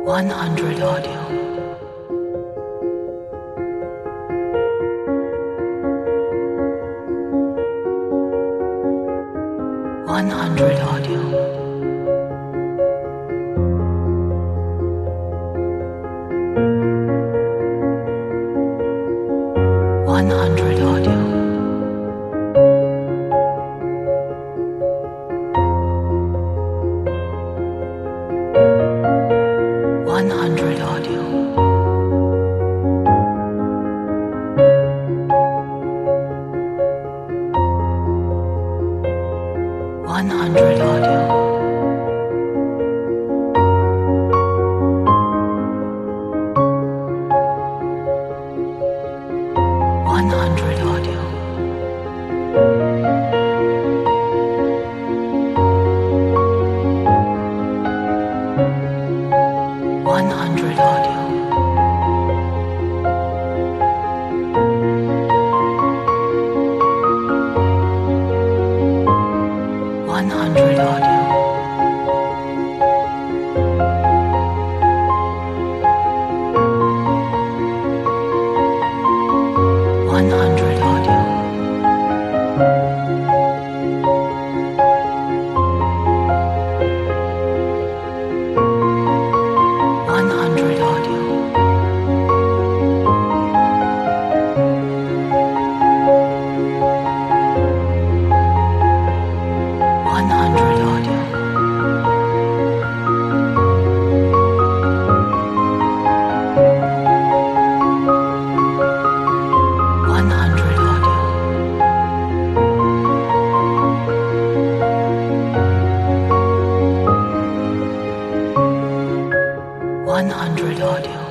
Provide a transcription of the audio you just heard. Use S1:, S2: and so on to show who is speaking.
S1: 100 Audio. 100 Audio. 100 Audio. 100 Audio. 100 Audio. 100 Audio. 100 Audio. 100 Audio. 100 Audio. 100 Audio. 100 Audio. 100 Audio. 100 Audio.